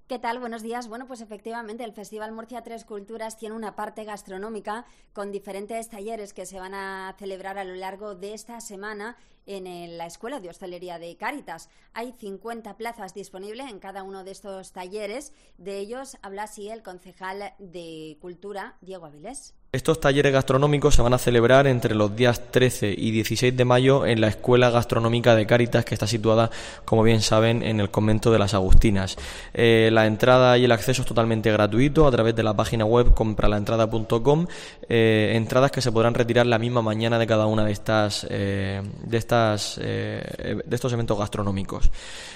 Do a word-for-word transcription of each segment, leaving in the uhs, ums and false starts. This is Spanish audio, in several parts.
¿Qué tal? Buenos días. Bueno, pues efectivamente el Festival Murcia Tres Culturas tiene una parte gastronómica con diferentes talleres que se van a celebrar a lo largo de esta semana en el, la Escuela de Hostelería de Cáritas. Hay cincuenta plazas disponibles en cada uno de estos talleres. De ellos habla así el concejal de Cultura, Diego Avilés. Estos talleres gastronómicos se van a celebrar entre los días trece y dieciséis de mayo en la Escuela Gastronómica de Cáritas, que está situada, como bien saben, en el convento de las Agustinas. Eh, la entrada y el acceso es totalmente gratuito a través de la página web compralaentrada punto com, eh, entradas que se podrán retirar la misma mañana de cada una de estas eh, de estas eh, de estos eventos gastronómicos.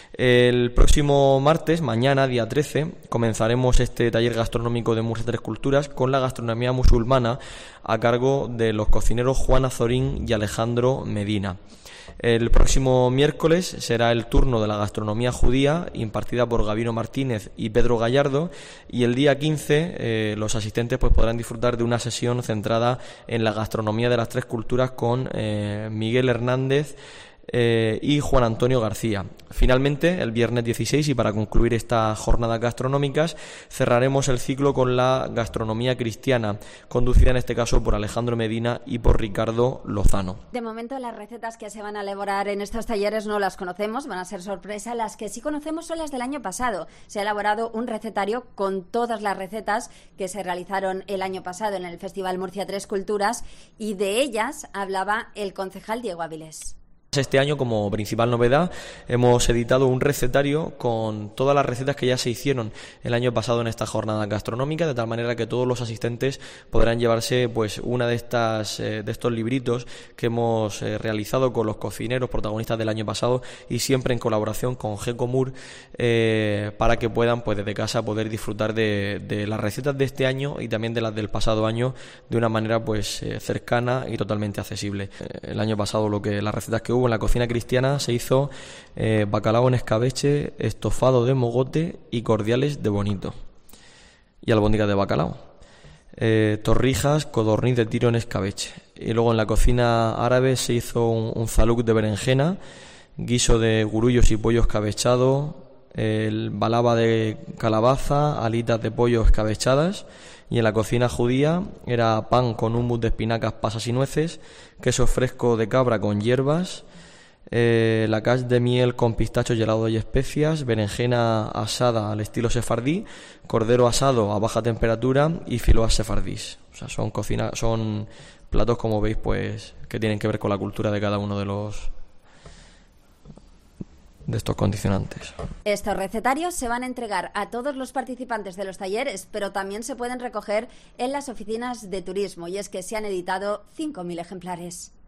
El próximo martes, mañana, día trece, comenzaremos este taller gastronómico de Murcia Tres Culturas con la gastronomía musulmana a cargo de los cocineros Juan Azorín y Alejandro Medina. El próximo miércoles será el turno de la gastronomía judía, impartida por Gabino Martínez y Pedro Gallardo, y el día quince eh, los asistentes pues podrán disfrutar de una sesión centrada en la gastronomía de las tres culturas con eh, Miguel Hernández Eh, y Juan Antonio García. Finalmente, el viernes dieciséis, y para concluir estas jornadas gastronómicas, cerraremos el ciclo con la gastronomía cristiana, conducida en este caso por Alejandro Medina y por Ricardo Lozano. De momento, las recetas que se van a elaborar en estos talleres no las conocemos, van a ser sorpresa. Las que sí conocemos son las del año pasado. Se ha elaborado un recetario con todas las recetas que se realizaron el año pasado en el Festival Murcia Tres Culturas, y de ellas hablaba el concejal Diego Avilés. Este año, como principal novedad, hemos editado un recetario con todas las recetas que ya se hicieron el año pasado en esta jornada gastronómica, de tal manera que todos los asistentes podrán llevarse pues una de estas eh, de estos libritos que hemos eh, realizado con los cocineros protagonistas del año pasado, y siempre en colaboración con Gecomur, eh, para que puedan pues desde casa poder disfrutar de, de las recetas de este año y también de las del pasado año de una manera pues eh, cercana y totalmente accesible. Eh, el año pasado lo que las recetas que hubo en la cocina cristiana se hizo eh, bacalao en escabeche, estofado de mogote y cordiales de bonito, y albóndigas de bacalao, eh, torrijas, codorniz de tiro en escabeche. Y luego en la cocina árabe se hizo un, un zaluk de berenjena, guiso de gurullos y pollo escabechado, el balaba de calabaza, alitas de pollo escabechadas. Y en la cocina judía era pan con hummus de espinacas, pasas y nueces, queso fresco de cabra con hierbas, eh, la cache de miel con pistacho, helado y especias, berenjena asada al estilo sefardí, cordero asado a baja temperatura y filoas sefardís. O sea, son cocina, son platos, como veis, pues que tienen que ver con la cultura de cada uno de los de estos condicionantes. Estos recetarios se van a entregar a todos los participantes de los talleres, pero también se pueden recoger en las oficinas de turismo, y es que se han editado cinco mil ejemplares.